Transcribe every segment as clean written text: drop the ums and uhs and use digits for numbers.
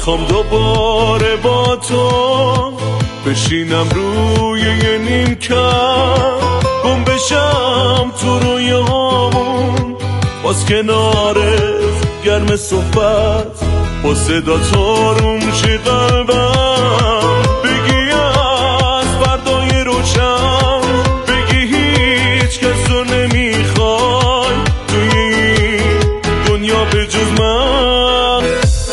خوام دوباره با تو بشینم روی یه نیمکت، گم بشم تو رویامون، باز کنارت گرم صحبت، با صدا تارون شه قلبم، بگی از فردای روشن، بگی هیچ کس رو نمیخوای توی این دنیا به جز من.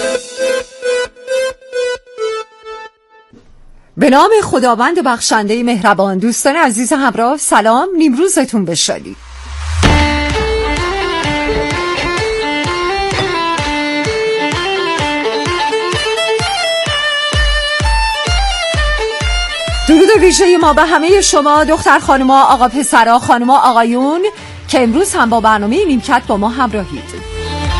به نام خداوند بخشنده مهربان. دوستان عزیز همراه، سلام، نیمروزتون بشادی. درود ویژه ما به همه شما دختر خانوما، آقا پسرا، خانوما آقایون که امروز هم با برنامه نیمکت با ما همراهید.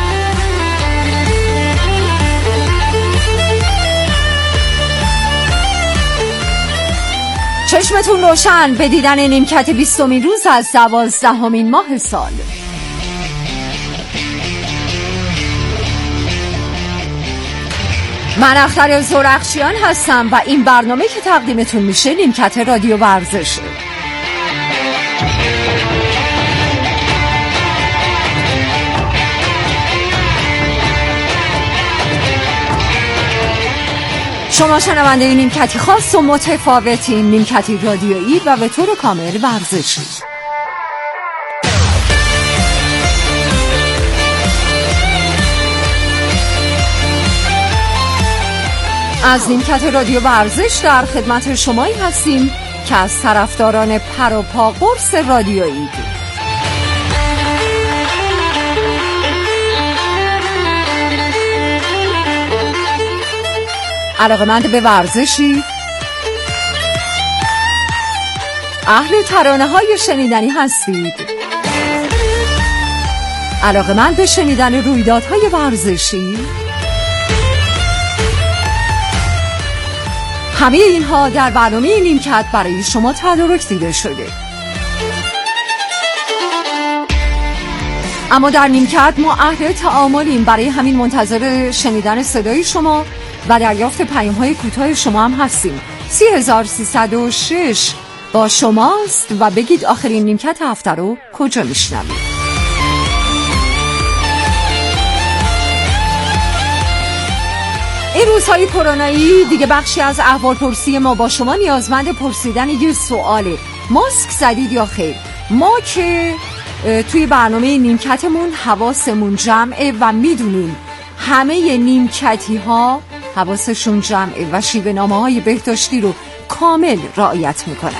چشمتون روشن به دیدن نیمکت 20مین روز از 12مین ماه سال. من اختر زرخشیان هستم و این برنامه که تقدیمتون میشه نیمکت رادیو ورزشه. شما شنونده این نیمکتی خاص و متفاوتین، نیمکتی رادیویی و به طور کامل ورزشی. از نیمکت رادیو ورزش در خدمت شمایی هستیم که از طرفداران پر و پا قرص رادیویی، علاقه‌مند به ورزشی، اهل ترانه‌های شنیدنی هستید، علاقه‌مند به شنیدن رویدادهای ورزشی. همه اینها در برنامه نیمکت برای شما تدارک دیده شده. اما در نیمکت ما اهل تعاملیم، برای همین منتظر شنیدن صدای شما و دریافت پیام‌های کوتاه شما هم هستیم. 3306 با شماست و بگید آخرین نیمکت هفته رو کجا میشنوید. این روزهای کرونایی دیگه بخشی از احوالپرسی ما با شما نیازمند پرسیدن یه سواله: ماسک زدید یا خیر؟ ما که توی برنامه نیمکتمون حواسمون جمعه و میدونیم همه نیمکتی ها حواسشون جمعه و شیوه نامه های بهداشتی رو کامل رعایت میکنن.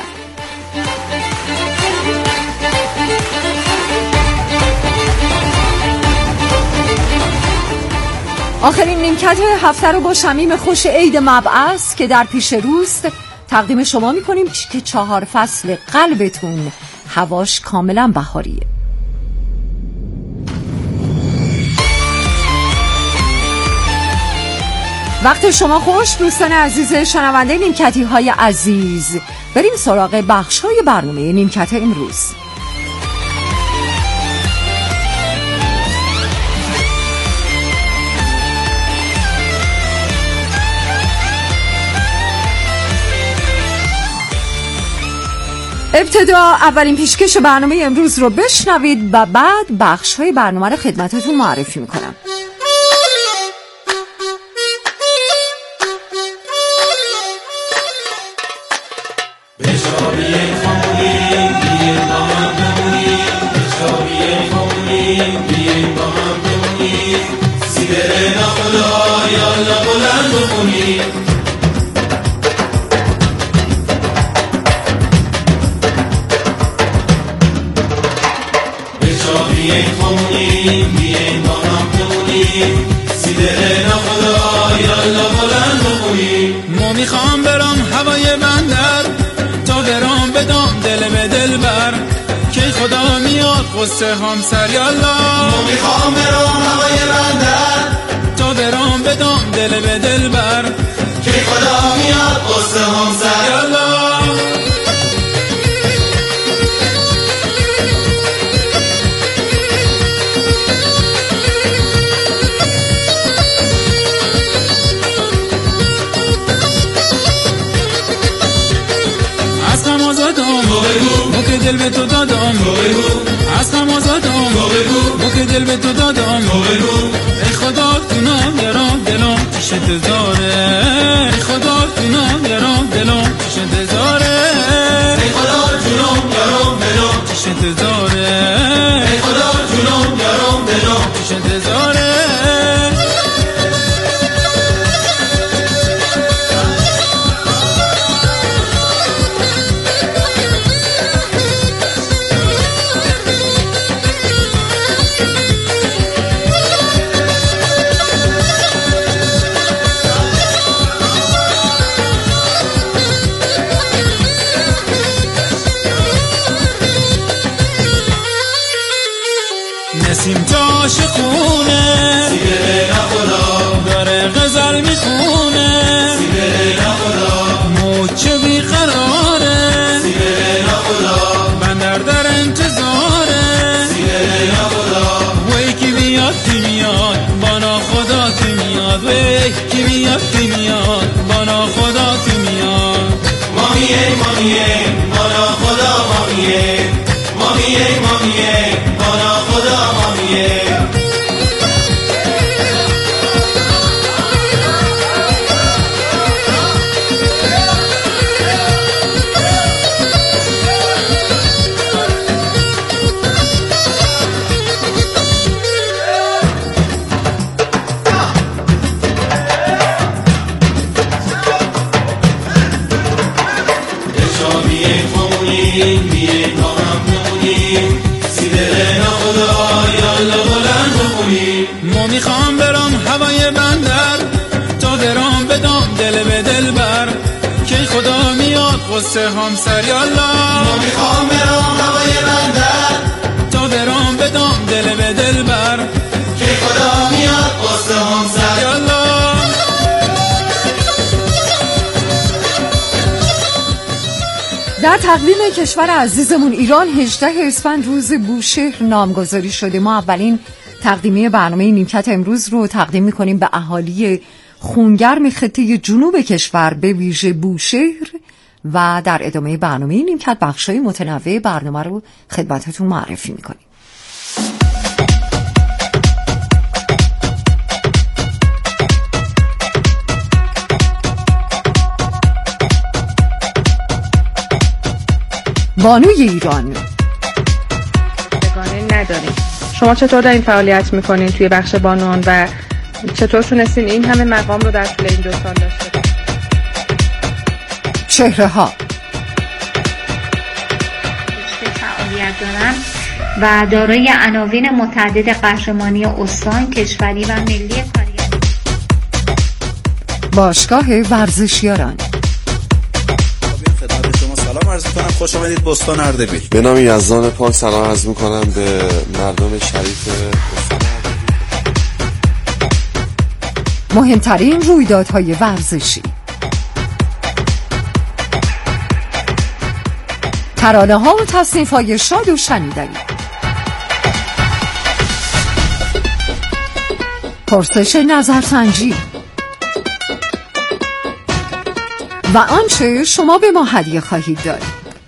آخرین نیمکت هفته رو با شمیم خوش عید مبعث که در پیش روست تقدیم شما میکنیم که 4 فصل قلبتون هواش کاملا بهاریه. وقت شما خوش دوستان عزیز شنونده نیمکتی های عزیز. بریم سراغ بخش های برنامه نیمکت امروز. ابتدا اولین پیشکش برنامه امروز رو بشنوید و بعد بخش های برنامه رو خدمتتون معرفی میکنم. ما میخوام برام هوای بندر تا برام بدم دل به دل بر که خدا میاد قصه همسر یالا. ما میخوام برام هوای بندر تا برام بدم دل به دل بر که خدا میاد قصه همسر یالا. دل به تو دادم از غم آزادم با که دل به تو دادم ای خدا جونم یارم دلم پیش انتظاره ای خدا جونم یارم دلم پیش انتظاره ای خدا جونم یارم دلم پیش انتظاره ای خدا جونم یارم دلم پیش انتظاره نسیم تاش خونه سیبره نخدا داره غزل میخونه سیبره نخدا موچه بیقراره سیبره نخدا بندر در انتظاره سیبره نخدا وی کی بیاد کی میاد بانا خدا کی میاد وی کی بیاد کی میاد بانا خدا کی میاد مامیه مامیه بانا خدا مامیه مامیه مامیه بانا خدا مامیه ما میخوام برام هوای بندر تا درام بدم دل به دل بر که خدا میاد قصه همسر یالا ما میخوام برام هوای بندر تا درام بدم دل به دل بر که خدا میاد قصه همسر یالا در تقویم کشور عزیزمون ایران 18 اسفند روز بوشهر نامگذاری شده. ما اولین تقدیمی برنامه نیمکت امروز رو تقدیم می‌کنیم به اهالی خونگرم خطه جنوب کشور به ویژه بوشهر و در ادامه برنامه نیمکت بخشای متنوع برنامه رو خدمتتون معرفی می‌کنیم. بانوی ایران بگانه نداریم. شما چطور دارین فعالیت میکنین توی بخش بانوان و چطور تونستین این همه مقام رو در طول این 2 سال داشته باشین؟ چهره ها فعالیت دارم و دارای عناوین متعدد قهرمانی استان، کشوری و ملی کارگری. باشگاه ورزشیاران سلام عرض می‌کنم، خوش آمدید بستان اردبیل. به نام یزدان پاک سلام عرض می‌کنم به مردم شریف بستان اردبیل. مهمترین رویدادهای ورزشی، ترانه‌ها و تصنیف‌های شاد و شنیدنی، پرسش نظرسنجی و آنچه شما به ما هدیه خواهید داد.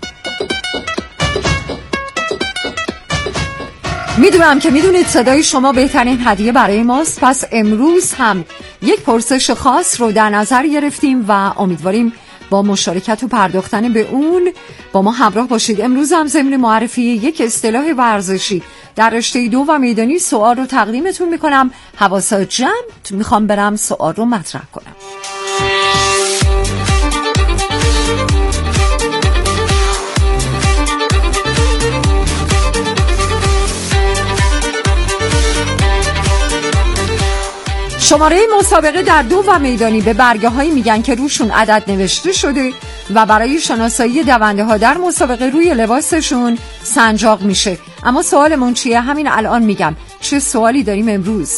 میدونم که میدونید صدای شما بهترین هدیه برای ماست، پس امروز هم یک پرسش خاص رو در نظر گرفتیم و امیدواریم با مشارکت و پرداختن به اون با ما همراه باشید. امروز هم ضمن معرفی یک اصطلاح ورزشی در رشته 2 و میدانی سوال رو تقدیمتون میکنم. حواست جمع، میخوام برم سوال رو مطرح کنم. شماره مسابقه در 2 و میدانی به برگه هایی میگن که روشون عدد نوشته شده و برای شناسایی دونده ها در مسابقه روی لباسشون سنجاق میشه. اما سوالمون چیه؟ همین الان میگم. چه سوالی داریم امروز؟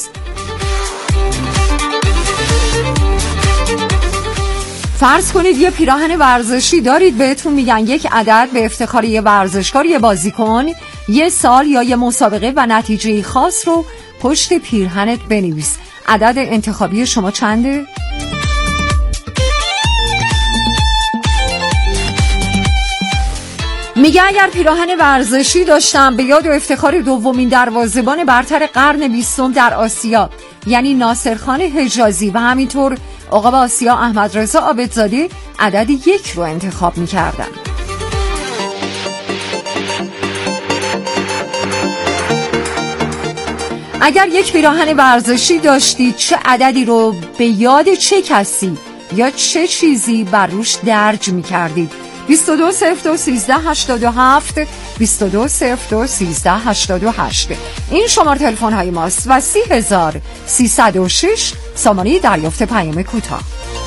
فرض کنید یه پیراهن ورزشی دارید، بهتون میگن یک عدد به افتخار یه ورزشکار، یه بازیکن، یه سال یا یه مسابقه و نتیجه خاص رو پشت پیرهنت بنویس. عدد انتخابی شما چنده؟ میگه اگر پیراهن ورزشی داشتم به یاد و افتخار دومین دروازه‌بان برتر قرن 20 در آسیا، یعنی ناصرخان حجازی و همینطور عقاب آسیا احمدرضا عابدزاده، عدد 1 رو انتخاب میکردم. اگر یک پیراهن ورزشی داشتید چه عددی رو به یاد چه کسی یا چه چیزی بر روش درج می‌کردید؟ 22021387 22021388 این شماره تلفن های ماست و 30306 سامانه دریافت پیام کوتاه.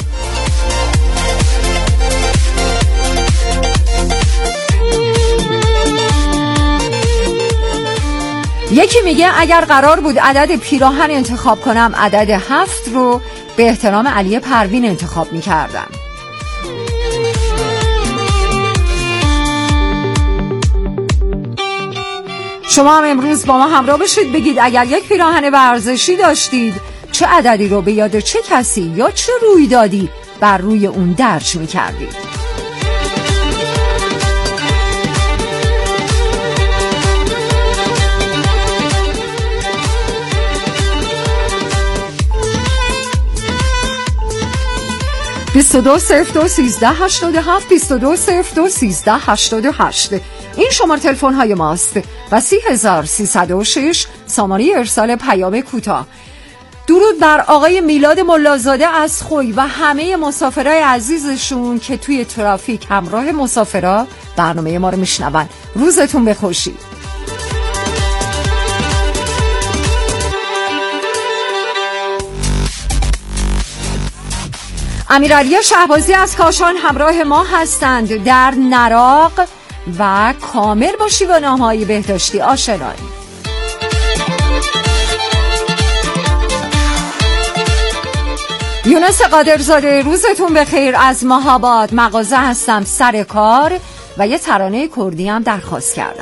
یکی میگه اگر قرار بود عدد پیراهن انتخاب کنم عدد 7 رو به احترام علی پروین انتخاب میکردم. شما هم امروز با ما همراه بشید، بگید اگر یک پیراهن ورزشی داشتید چه عددی رو به یاد چه کسی یا چه رویدادی بر روی اون درج میکردید. دو 22021387 این شماره تلفن های ماست و 30306 سامانه ارسال پیام کوتاه. درود بر آقای میلاد ملازاده از خوی و همه مسافرای عزیزشون که توی ترافیک همراه مسافرا برنامه ما رو میشنون. روزتون بخوشی. امیرعلی شهبازی از کاشان همراه ما هستند. در نراق و کامل با شیوانه‌های بهداشتی آشنایی. یونس قادرزاده روزتون بخیر، از مهاباد مغازه هستم سر کار و یه ترانه کردی هم درخواست کردم.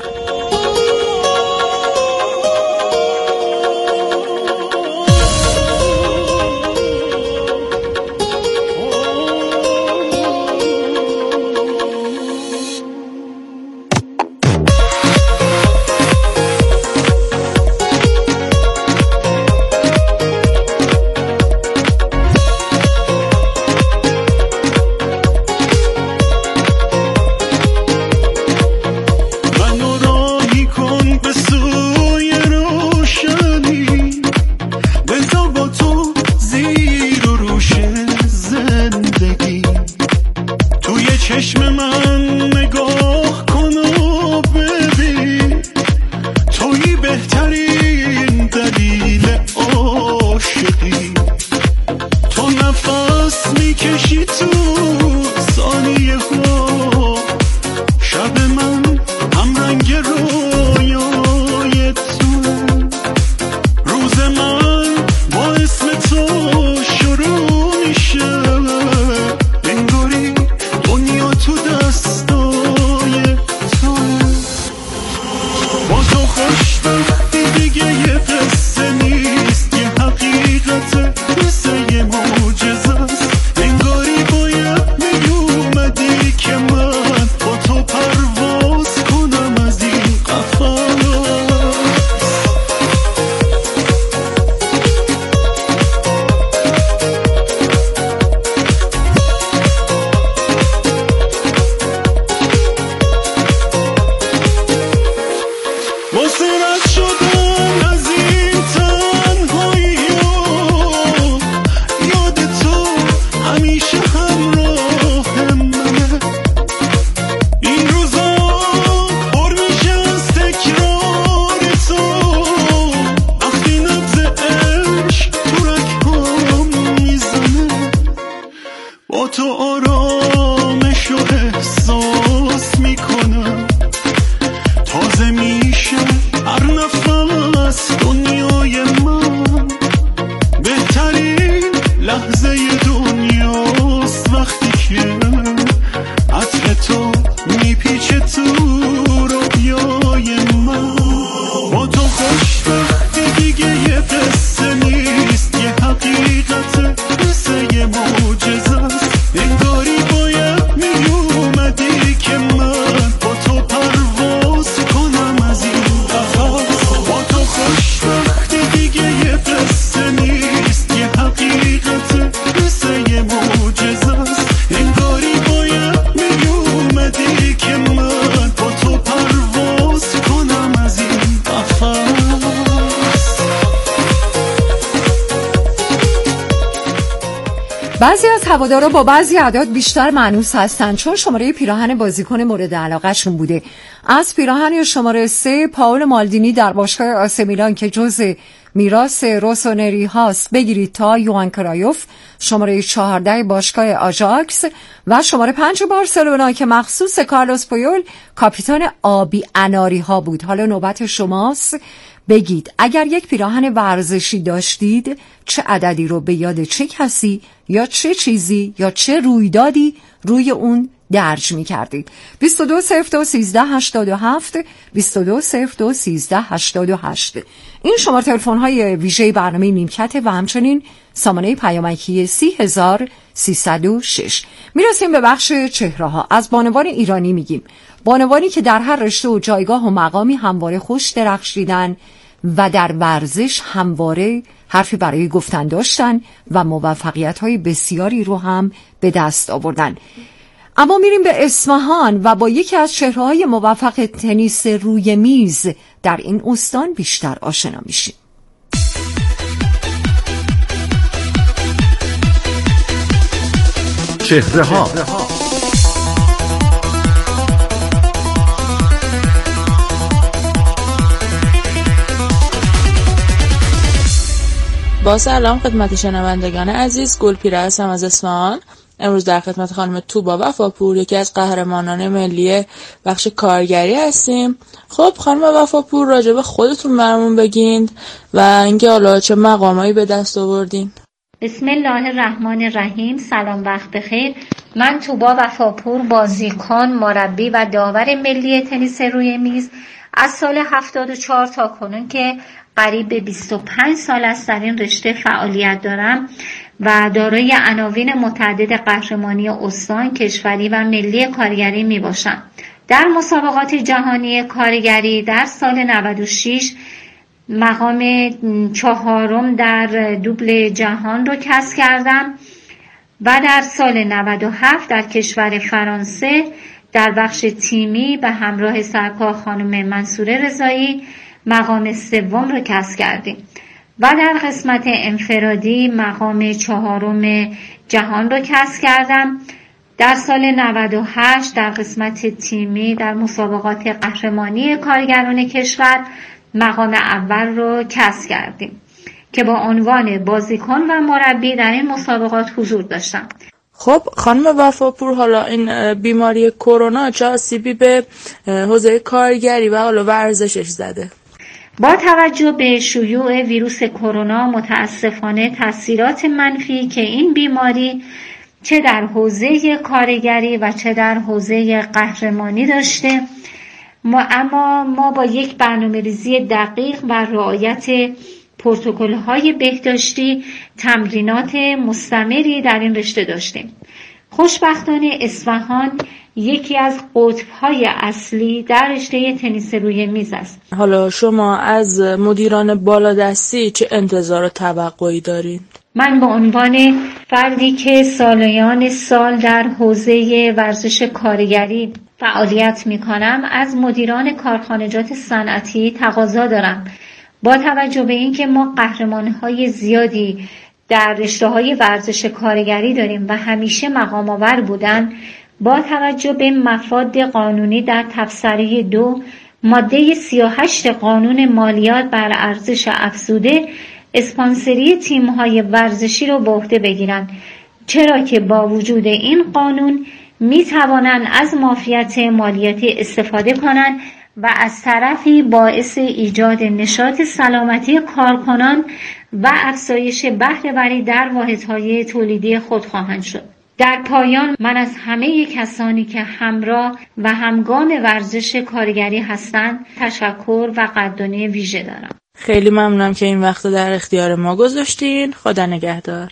معجزه‌ست انگاری باید میومدی که من با تو هوادارا با بعضی اعداد بیشتر مانوس هستند چون شماره پیراهن بازیکن مورد علاقه‌شون بوده. از پیراهن شماره 3 پاول مالدینی در باشگاه آسی میلان که جزء میراث روسونری هاست بگیرید تا یوهان کرایوف، شماره 14 باشگاه آژاکس و شماره 5 بارسلونا که مخصوص کارلوس پویول کاپیتان آبی اناری ها بود. حالا نوبت شماست، بگید اگر یک پیراهن ورزشی داشتید چه عددی رو به یاد چه کسی یا چه چیزی یا چه رویدادی روی اون درج می کردید. 22021387 22021388 این شماره تلفن های ویژه برنامه نیمکت و همچنین سامانه پیامکی 30306. میرسیم به بخش چهره ها. از بانوان ایرانی میگیم، بانوانی که در هر رشته و جایگاه و مقامی همواره خوش درخشیدن و در ورزش همواره حرفی برای گفتن داشتن و موفقیت‌های بسیاری رو هم به دست آوردن. اما میریم به اصفهان و با یکی از چهره‌های موفق تنیس روی میز در این استان بیشتر آشنا میشیم. چهره‌ها. با سلام خدمت شنوندگان عزیز، گلپیره هستم از اصفهان. امروز در خدمت خانم توبا وفاپور، یکی از قهرمانان ملی بخش کارگری هستیم. خب خانم وفاپور، راجع به خودتون برامون بگین و اینکه حالا چه مقامایی به دست آوردین. بسم الله الرحمن الرحیم. سلام، وقت بخیر. من توبا وفاپور، بازیکن، مربی و داور ملی تنیس روی میز از سال 74 تا کنون که قریب به 25 سال است در این رشته فعالیت دارم و دارای عناوین متعدد قهرمانی استان، کشوری و ملی کارگری می باشم. در مسابقات جهانی کارگری در سال 96 مقام 4 در دوبل جهان رو کسب کردم و در سال 97 در کشور فرانسه در بخش تیمی به همراه سرکار خانم منصوره رضایی مقام 3 رو کسب کردیم و در قسمت انفرادی مقام 4 جهان رو کسب کردم. در سال 98 در قسمت تیمی در مسابقات قهرمانی کارگران کشور مقام اول رو کسب کردیم که با عنوان بازیکن و مربی در این مسابقات حضور داشتم. خب خانم وفاپور، حالا این بیماری کرونا چه آسیبی به حوزه کارگری و حالا ورزشش زده؟ با توجه به شیوع ویروس کرونا متاسفانه تاثیرات منفی که این بیماری چه در حوزه کارگری و چه در حوزه قهرمانی داشته، اما ما با یک برنامه‌ریزی دقیق و رعایت پروتکل‌های بهداشتی تمرینات مستمری در این رشته داشتیم. خوشبختانه اصفهان یکی از قطب‌های اصلی در رشته تنیس روی میز است. حالا شما از مدیران بالادستی چه انتظار و توقعی دارید؟ من به عنوان فردی که سالیان سال در حوزه ورزش کارگری فعالیت می‌کنم از مدیران کارخانجات صنعتی تقاضا دارم با توجه به اینکه ما قهرمان‌های زیادی در رشته‌های ورزش کارگری داریم و همیشه مقام آور بودن، با توجه به مفاد قانونی در تبصره 2 ماده 38 قانون مالیات بر ارزش افزوده اسپانسری تیم‌های ورزشی رو به عهده بگیرن، چرا که با وجود این قانون می‌توانند از معافیت مالیاتی استفاده کنند و از طرفی باعث ایجاد نشاط سلامتی کارکنان و افزایش بهره‌وری در واحدهای تولیدی خود خواهند شد. در پایان من از همه کسانی که همراه و همگام ورزش کارگری هستند تشکر و قدردانی ویژه دارم. خیلی ممنونم که این وقت در اختیار ما گذاشتین. خدا نگهدار.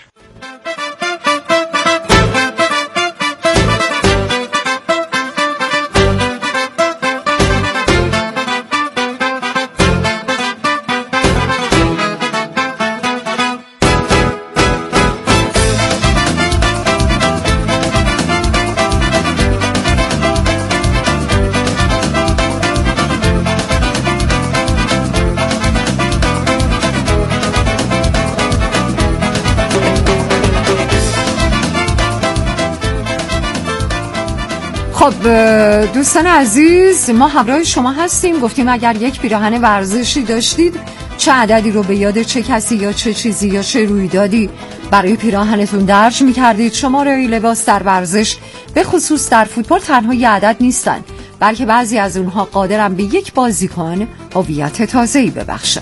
خب دوستان عزیز، ما همراه شما هستیم. گفتیم اگر یک پیراهن ورزشی داشتید چه عددی رو به یاد چه کسی یا چه چیزی یا چه رویدادی برای پیراهنتون درج می‌کردید؟ شماره لباس در ورزش به خصوص در فوتبال تنها یه عدد نیستن، بلکه بعضی از اونها قادرن به یک بازیکن هویت تازه‌ای ببخشن.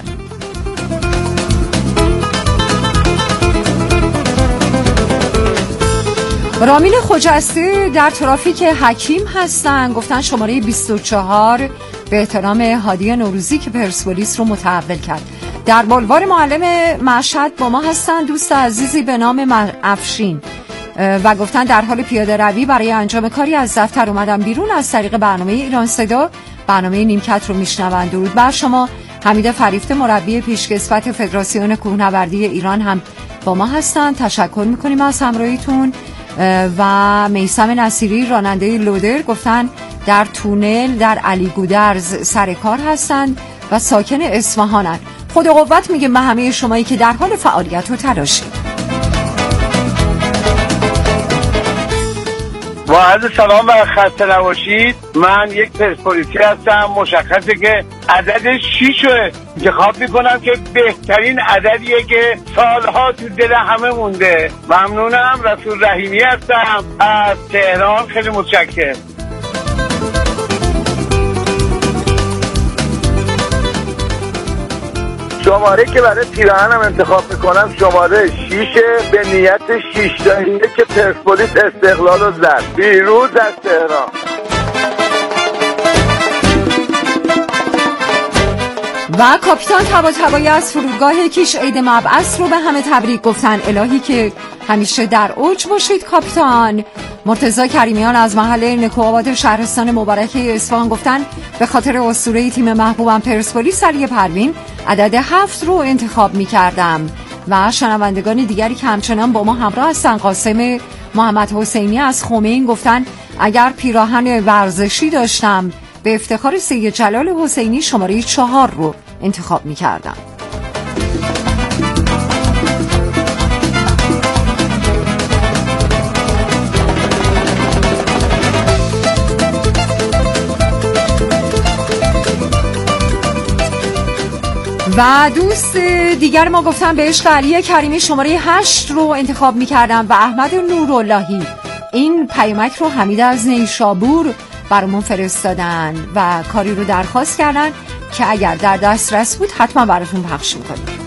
رامین خجسته در ترافیک حکیم هستن، گفتن شماره 24 به احترام هادی نوروزی که پرسپولیس رو متحول کرد. در بلوار معلم مشهد با ما هستن دوست عزیزی به نام افشین و گفتن در حال پیاده روی برای انجام کاری از دفتر اومدن بیرون، از طریق برنامه ایران صدا برنامه نیمکت رو میشنون. درود بر شما. حمید فریفته مربی پیشکسوت فدراسیون کوهنوردی ایران هم با ما هستن، تشکر میکنیم از همراهیتون. و میثم نصیری راننده لودر گفتن در تونل در علی گودرز سر کار هستند و ساکن اصفهانن. خدا قوت میگه به همه شمایی که در حال فعالیت و تلاشید. با عرض سلام و خسته نباشید. من یک پرسپولیسی هستم. مشخصه که عدد 6 انتخاب میکنم که بهترین عددیه که سالها تو دل همه مونده. ممنونم. رسول رحیمی هستم از تهران. خیلی متشکرم. شماره که برای پیراهنم انتخاب میکنم شماره 6 به نیت 6 تاییه که پرسپولیس استقلال رو زد. پیروز از تهران. و کاپیتان طباطبایی از فرودگاه کیش عید مبعث رو به همه تبریک گفتن. الهی که همیشه در اوج باشید کاپیتان. مرتضی کریمیان از محل نکوآباد شهرستان مبارکه اصفهان گفتن به خاطر اسطوره تیم محبوبم پرسپولیس علی پروین عدد 7 رو انتخاب می‌کردم. و شنوندگان دیگری که همچنان با ما همراه هستن، قاسم محمد حسینی از خمین گفتن اگر پیراهن ورزشی داشتم به افتخار سید جلال حسینی شماره 4 رو انتخاب می‌کردم. و دوست دیگر ما گفتن به عشق علی کریمی شماره 8 رو انتخاب می‌کردم و احمد نوراللهی این پیامک رو حمید از نیشابور برامون فرستادن و کاری رو درخواست کردن که اگر در دسترس بود حتما براتون پخش می‌کنیم.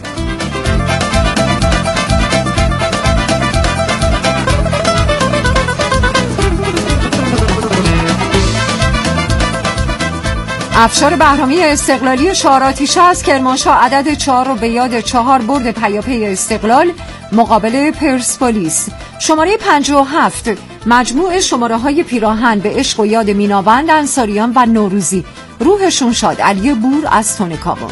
افشار بهرامی استقلالی شاراتیشه از کرمانشاه عدد 4 رو به یاد 4 برد پیاپی استقلال مقابل پرسپولیس. شماره 57 مجموع شماره های پیراهن به عشق و یاد میناوند، انصاریان و نوروزی. روحشون شاد. علی بور از تونکابو.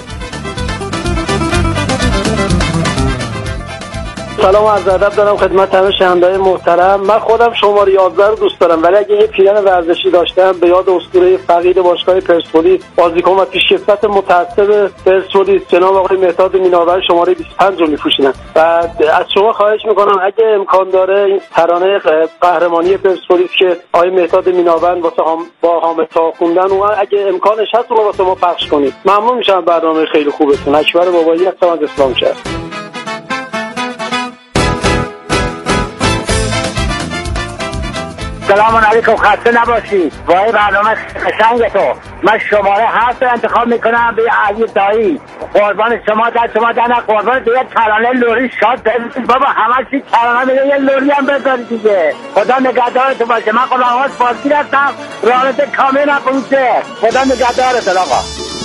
سلام و عرض ادب دارم خدمت همه شنونده‌های محترم. من خودم شماره 11 رو دوست دارم، ولی اگه یه پیراهن ورزشی داشتم به یاد اسطوره فقید باشگاه پرسپولیس، بازیکن و پیشکسوت متعصب پرسپولیس جناب آقای مهداد میناوند شماره 25 رو می‌پوشیدم. و از شما خواهش می‌کنم اگه امکان داره این ترانه قهرمانی پرسپولیس که آقای مهداد میناوند واسه با حامد تا خوندن اون اگه امکانش هست اون رو واسه ما پخش کنید. ممنون میشم. برنامه خیلی خوبتون. اکبر بابایی هستم از اسلام شهر. سلام علیکم. خسته نباشید. وای برنامه قشنگ تو. من شماره 7 انتخاب میکنم به علی دایی. قربان شما در شما در قربان دیگه ترانه لوری شاد بابا همه چی ترانه میگه یه لوری هم بذاری دیگه. خدا نگهدارتون باشه. من خودم آواز فارسی رفتم رابطه کامل نکنوشه. خدا نگهدارتون آقا.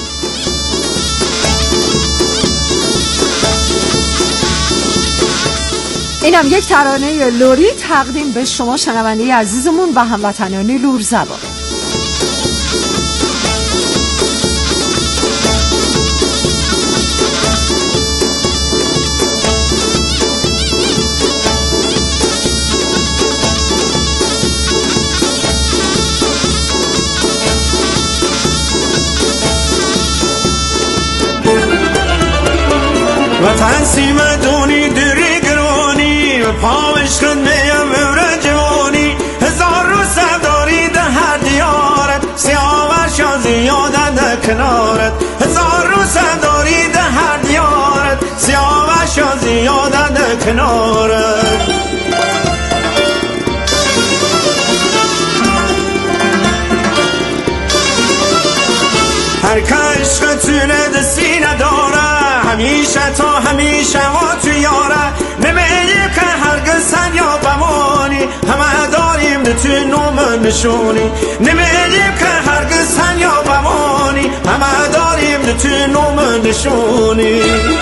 اینم یک ترانه لوری تقدیم به شما شنونده عزیزمون و هموطنان لور زبان. وطن سیمه دونی دری پامش کن میم ورا جوانی هزار رو سرداری ده هر کنارت. هر که عشقتونه دستی نداره، همیشه تا همیشه ما تو یاره. نمیگیم که هرگز سنیا بمانی، همه داریم تو نوم نشونی. نمیگیم که هرگز سنیا بمانی، همه داریم تو نوم نشونی.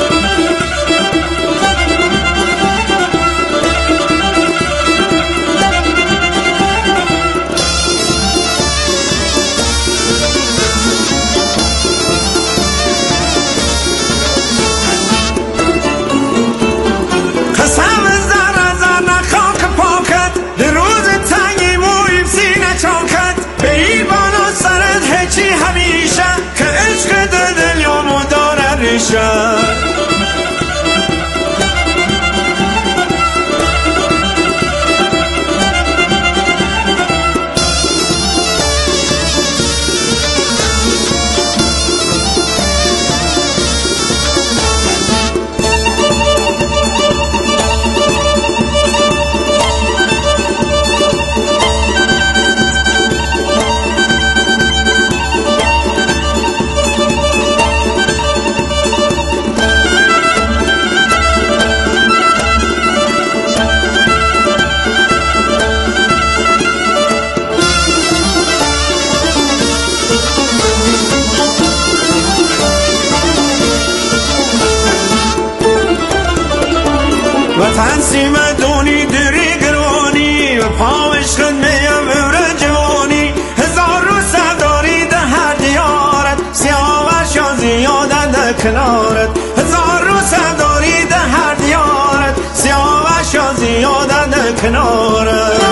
وطن سیمه دونی دری گرانی و پاوش خد میم ور جوانی. هزار رو سرداری ده هر دیارت، سیاوش یا زیادن ده کنارت. هزار رو سرداری ده هر دیارت، سیاوش یا زیادن ده کنارت.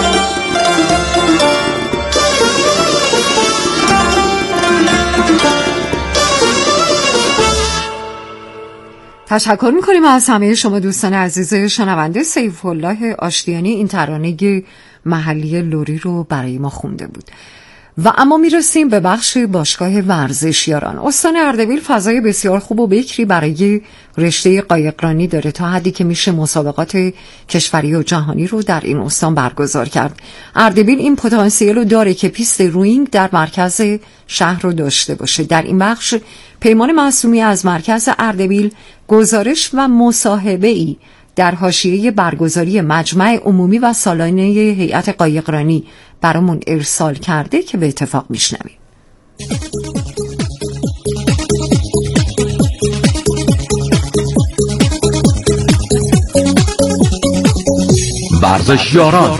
تشکر میکنیم از همه شما دوستان عزیز شنونده. سیف الله آشتیانی این ترانه محلی لری رو برای ما خونده بود. و اما میرسیم به بخش باشگاه ورزشیاران. استان اردبیل فضای بسیار خوب و بکری برای رشته قایقرانی داره، تا حدی که میشه مسابقات کشوری و جهانی رو در این استان برگزار کرد. اردبیل این پتانسیل رو داره که پیست روینگ در مرکز شهر رو داشته باشه. در این بخش پیمان معصومی از مرکز اردبیل گزارش و مصاحبه‌ای در حاشیه برگزاری مجمع عمومی و سالانه هیئت قایقرانی برامون ارسال کرده که به اتفاق میشنویم. ورزشیاران.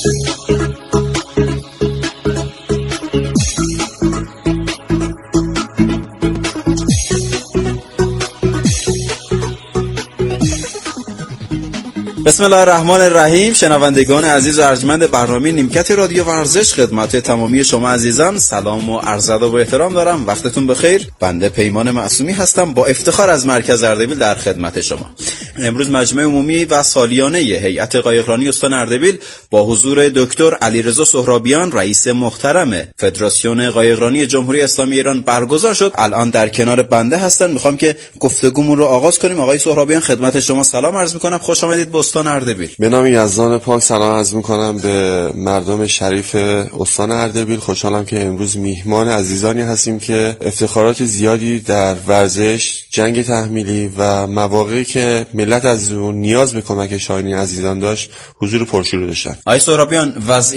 بسم الله الرحمن الرحیم. شنوندگان عزیز و ارجمند برنامه نیمکت رادیو ورزش، خدمت تمامی شما عزیزان سلام و عرض ادب و احترام دارم. وقتتون بخیر. بنده پیمان معصومی هستم، با افتخار از مرکز اردبیل در خدمت شما. امروز مجمع عمومی و سالیانه هیئت قایقرانی استان اردبیل با حضور دکتر علیرضا سهرابیان، رئیس محترم فدراسیون قایقرانی جمهوری اسلامی ایران برگزار شد. الان در کنار بنده هستن. میخوام که گفتگومون رو آغاز کنیم. آقای سهرابیان، خدمت شما سلام عرض میکنم. خوش آمدید به استان اردبیل. به نام یزدان پاک سلام عرض میکنم به مردم شریف استان اردبیل. خوشحالم که امروز میهمان عزیزانی هستیم که افتخارات زیادی در ورزش، جنگ تحمیلی و مواقعی که ملت از اون نیاز به کمک شاهینی عزیزان داشت حضور پرشور داشتن. آقای سهرابیان،